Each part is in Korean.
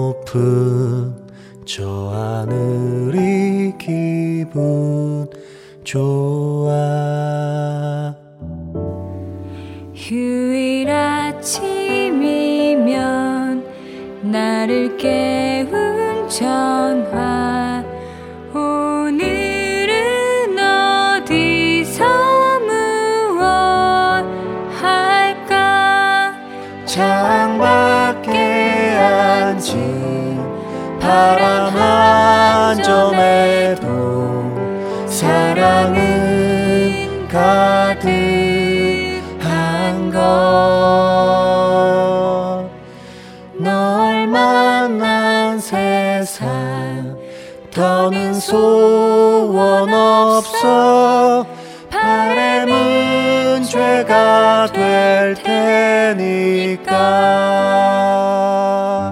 높은 저 하늘이 기분 좋아. 휴일 아침이면 나를 깨운 전화. 오늘은 어디서 무엇할까. 창밖에 앉은 바람 한 점에도 사랑은 가득한 것. 널 만난 세상 더는 소원 없어. 바람은 죄가 될 테니까.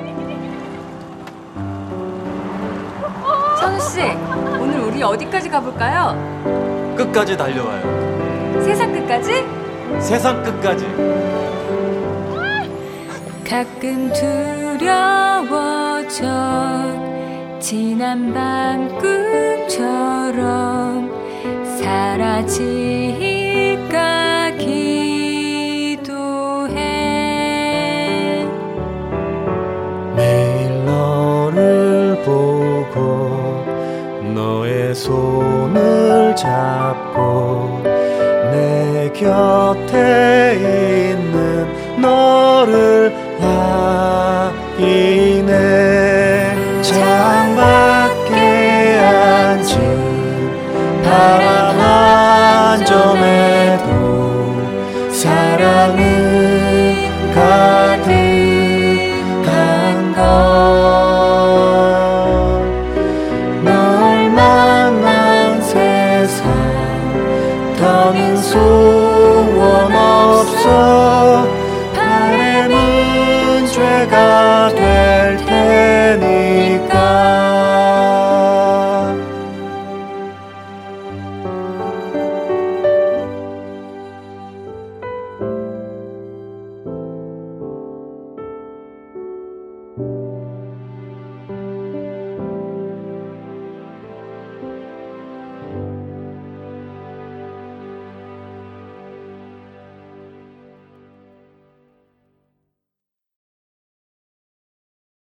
선우씨, 오늘 우리 어디까지 가볼까요? 끝까지 달려와요. 세상 끝까지? 세상 끝까지. 가끔 두려워져. 지난 밤 꿈처럼 사라질까 기도해. 매일 너를 보고 너의 손을 잡고 내 곁에 있는 너를 확인해.